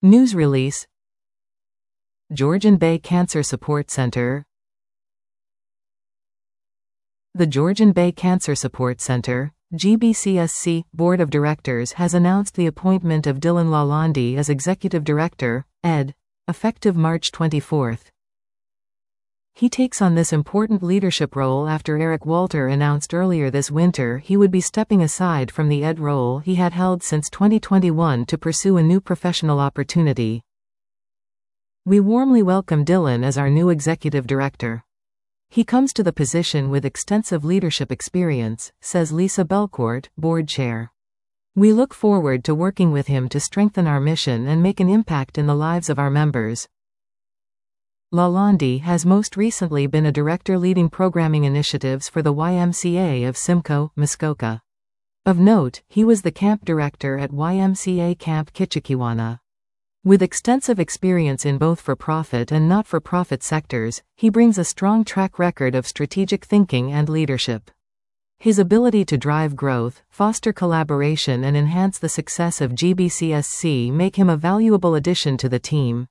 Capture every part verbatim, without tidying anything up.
News release. Georgian Bay Cancer Support Center. The Georgian Bay Cancer Support Center, G B C S C, Board of Directors has announced the appointment of Dylan Lalonde as Executive Director, Ed, effective March twenty-fourth. He takes on this important leadership role after Eric Walter announced earlier this winter he would be stepping aside from the Ed role he had held since twenty twenty-one to pursue a new professional opportunity. We warmly welcome Dylan as our new Executive Director. He comes to the position with extensive leadership experience, says Lisa Belcourt, Board Chair. We look forward to working with him to strengthen our mission and make an impact in the lives of our members. Lalonde has most recently been a director leading programming initiatives for the Y M C A of Simcoe, Muskoka. Of note, he was the camp director at Y M C A Camp Kitchikiwana. With extensive experience in both for-profit and not-for-profit sectors, he brings a strong track record of strategic thinking and leadership. His ability to drive growth, foster collaboration and enhance the success of G B C S C make him a valuable addition to the team.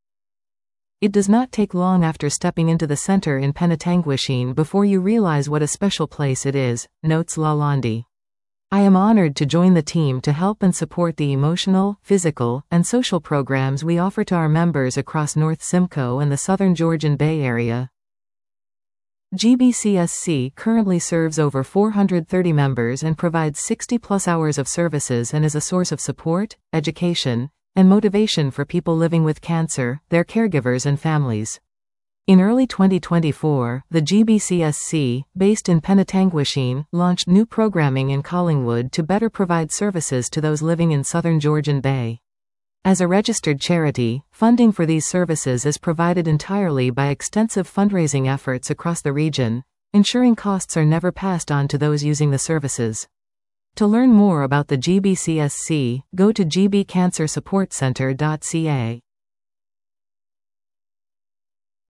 It does not take long after stepping into the center in Penetanguishene before you realize what a special place it is, notes Lalonde. I am honored to join the team to help and support the emotional, physical, and social programs we offer to our members across North Simcoe and the southern Georgian Bay area. G B C S C currently serves over four hundred thirty members and provides sixty plus hours of services and is a source of support, education, and motivation for people living with cancer, their caregivers and families. In early twenty twenty-four, the G B C S C, based in Penetanguishene, launched new programming in Collingwood to better provide services to those living in southern Georgian Bay. As a registered charity, funding for these services is provided entirely by extensive fundraising efforts across the region, ensuring costs are never passed on to those using the services. To learn more about the G B C S C, go to g b cancer support center dot c a.